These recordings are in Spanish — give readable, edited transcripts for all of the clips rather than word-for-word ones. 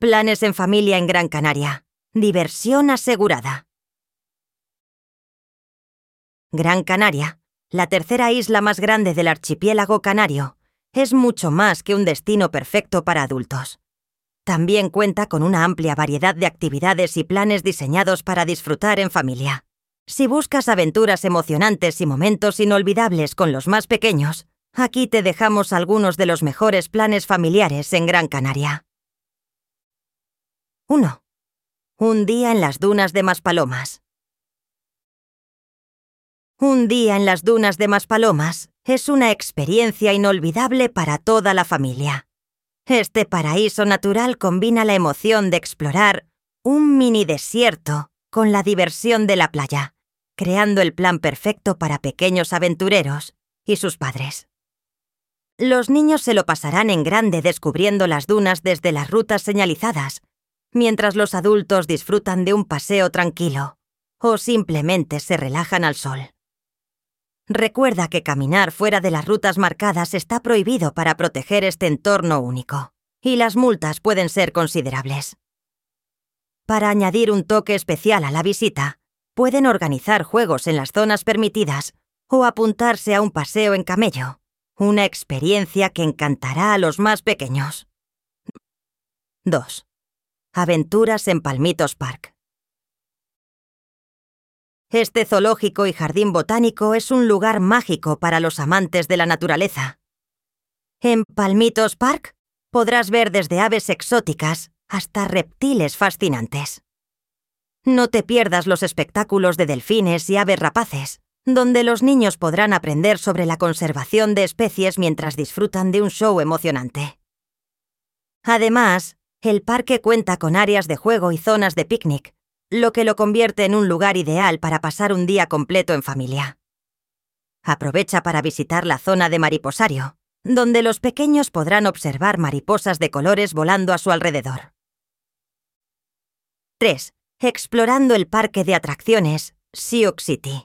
Planes en familia en Gran Canaria. Diversión asegurada. Gran Canaria, la tercera isla más grande del archipiélago canario, es mucho más que un destino perfecto para adultos. También cuenta con una amplia variedad de actividades y planes diseñados para disfrutar en familia. Si buscas aventuras emocionantes y momentos inolvidables con los más pequeños, aquí te dejamos algunos de los mejores planes familiares en Gran Canaria. 1. Un día en las dunas de Maspalomas. Un día en las dunas de Maspalomas es una experiencia inolvidable para toda la familia. Este paraíso natural combina la emoción de explorar un mini desierto con la diversión de la playa, creando el plan perfecto para pequeños aventureros y sus padres. Los niños se lo pasarán en grande descubriendo las dunas desde las rutas señalizadas, mientras los adultos disfrutan de un paseo tranquilo o simplemente se relajan al sol. Recuerda que caminar fuera de las rutas marcadas está prohibido para proteger este entorno único, y las multas pueden ser considerables. Para añadir un toque especial a la visita, pueden organizar juegos en las zonas permitidas o apuntarse a un paseo en camello, una experiencia que encantará a los más pequeños. 2. Aventuras en Palmitos Park. Este zoológico y jardín botánico es un lugar mágico para los amantes de la naturaleza. En Palmitos Park podrás ver desde aves exóticas hasta reptiles fascinantes. No te pierdas los espectáculos de delfines y aves rapaces, donde los niños podrán aprender sobre la conservación de especies mientras disfrutan de un show emocionante. Además, el parque cuenta con áreas de juego y zonas de picnic, lo que lo convierte en un lugar ideal para pasar un día completo en familia. Aprovecha para visitar la zona de mariposario, donde los pequeños podrán observar mariposas de colores volando a su alrededor. 3. Explorando el parque de atracciones Sioux City.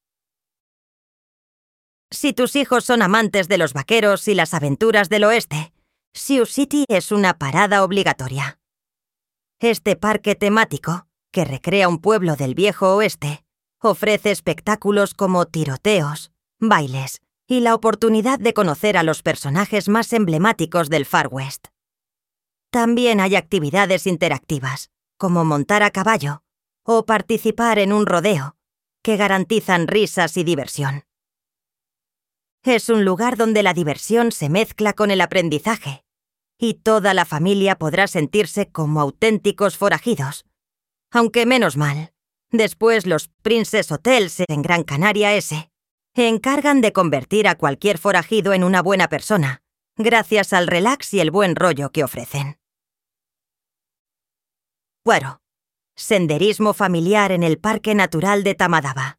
Si tus hijos son amantes de los vaqueros y las aventuras del oeste, Sioux City es una parada obligatoria. Este parque temático, que recrea un pueblo del viejo oeste, ofrece espectáculos como tiroteos, bailes y la oportunidad de conocer a los personajes más emblemáticos del Far West. También hay actividades interactivas, como montar a caballo o participar en un rodeo, que garantizan risas y diversión. Es un lugar donde la diversión se mezcla con el aprendizaje, y toda la familia podrá sentirse como auténticos forajidos. Aunque menos mal, después los Princess Hotels en Gran Canaria se encargan de convertir a cualquier forajido en una buena persona, gracias al relax y el buen rollo que ofrecen. 4. Senderismo familiar en el Parque Natural de Tamadaba.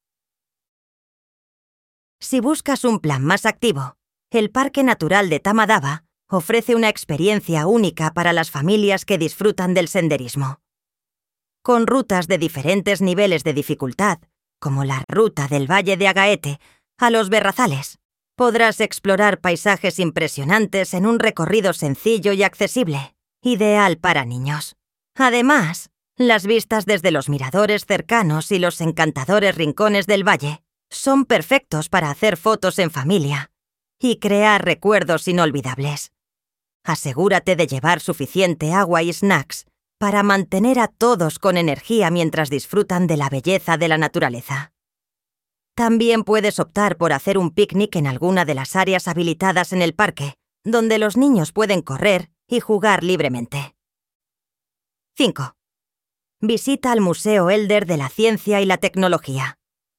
Si buscas un plan más activo, el Parque Natural de Tamadaba ofrece una experiencia única para las familias que disfrutan del senderismo. Con rutas de diferentes niveles de dificultad, como la ruta del Valle de Agaete a los Berrazales, podrás explorar paisajes impresionantes en un recorrido sencillo y accesible, ideal para niños. Además, las vistas desde los miradores cercanos y los encantadores rincones del valle son perfectos para hacer fotos en familia y crear recuerdos inolvidables. Asegúrate de llevar suficiente agua y snacks para mantener a todos con energía mientras disfrutan de la belleza de la naturaleza. También puedes optar por hacer un picnic en alguna de las áreas habilitadas en el parque, donde los niños pueden correr y jugar libremente. 5. Visita al Museo Elder de la Ciencia y la Tecnología.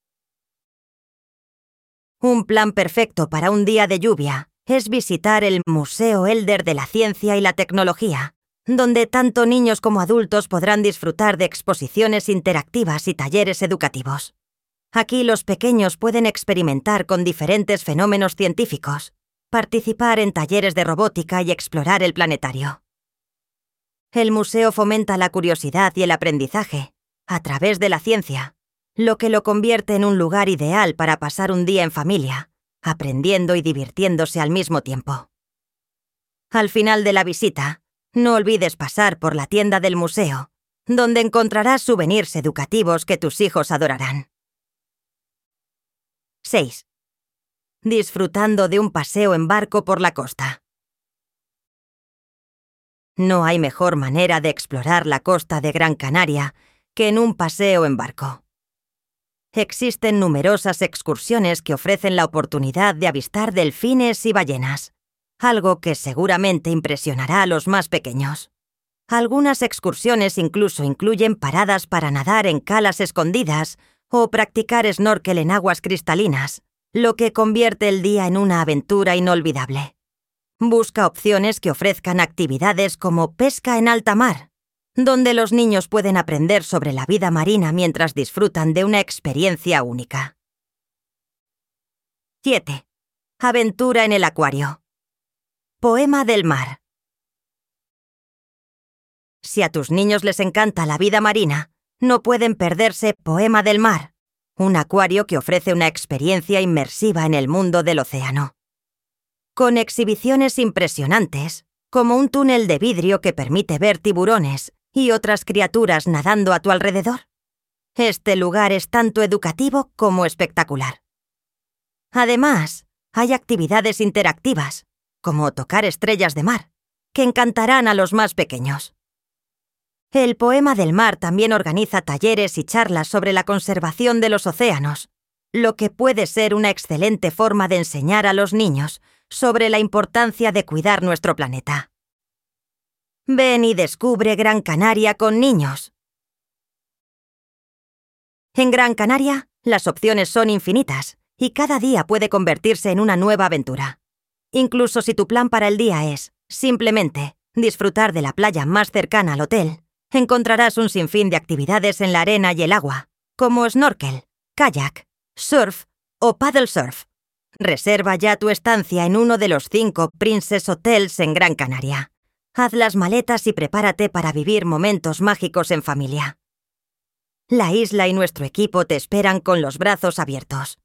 Un plan perfecto para un día de lluvia es visitar el Museo Elder de la Ciencia y la Tecnología, donde tanto niños como adultos podrán disfrutar de exposiciones interactivas y talleres educativos. Aquí los pequeños pueden experimentar con diferentes fenómenos científicos, participar en talleres de robótica y explorar el planetario. El museo fomenta la curiosidad y el aprendizaje a través de la ciencia, lo que lo convierte en un lugar ideal para pasar un día en familia, aprendiendo y divirtiéndose al mismo tiempo. Al final de la visita, No olvides pasar por la tienda del museo, donde encontrarás souvenirs educativos que tus hijos adorarán. 6. Disfrutando de un paseo en barco por la costa. No hay mejor manera de explorar la costa de Gran Canaria que en un paseo en barco. Existen numerosas excursiones que ofrecen la oportunidad de avistar delfines y ballenas, algo que seguramente impresionará a los más pequeños. Algunas excursiones incluso incluyen paradas para nadar en calas escondidas o practicar snorkel en aguas cristalinas, lo que convierte el día en una aventura inolvidable. Busca opciones que ofrezcan actividades como pesca en alta mar, donde los niños pueden aprender sobre la vida marina mientras disfrutan de una experiencia única. 7. Aventura en el acuario. Poema del mar. Si a tus niños les encanta la vida marina, no pueden perderse Poema del mar, un acuario que ofrece una experiencia inmersiva en el mundo del océano. Con exhibiciones impresionantes, como un túnel de vidrio que permite ver tiburones y otras criaturas nadando a tu alrededor. Este lugar es tanto educativo como espectacular. Además, hay actividades interactivas, como tocar estrellas de mar, que encantarán a los más pequeños. El Poema del Mar también organiza talleres y charlas sobre la conservación de los océanos, lo que puede ser una excelente forma de enseñar a los niños sobre la importancia de cuidar nuestro planeta. Ven y descubre Gran Canaria con niños. En Gran Canaria, las opciones son infinitas y cada día puede convertirse en una nueva aventura. Incluso si tu plan para el día es, simplemente, disfrutar de la playa más cercana al hotel, encontrarás un sinfín de actividades en la arena y el agua, como snorkel, kayak, surf o paddle surf. Reserva ya tu estancia en uno de los 5 Princess Hotels en Gran Canaria. Haz las maletas y prepárate para vivir momentos mágicos en familia. La isla y nuestro equipo te esperan con los brazos abiertos.